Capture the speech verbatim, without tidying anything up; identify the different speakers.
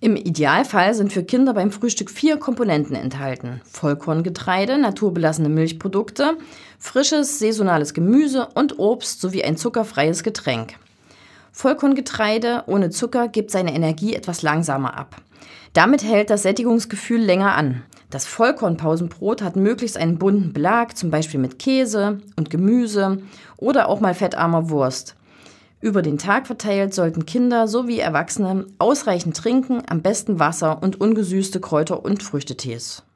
Speaker 1: Im Idealfall sind für Kinder beim Frühstück vier Komponenten enthalten: Vollkorngetreide, naturbelassene Milchprodukte, frisches, saisonales Gemüse und Obst sowie ein zuckerfreies Getränk. Vollkorngetreide ohne Zucker gibt seine Energie etwas langsamer ab. Damit hält das Sättigungsgefühl länger an. Das Vollkornpausenbrot hat möglichst einen bunten Belag, zum Beispiel mit Käse und Gemüse oder auch mal fettarmer Wurst. Über den Tag verteilt sollten Kinder sowie Erwachsene ausreichend trinken, am besten Wasser und ungesüßte Kräuter- und Früchtetees.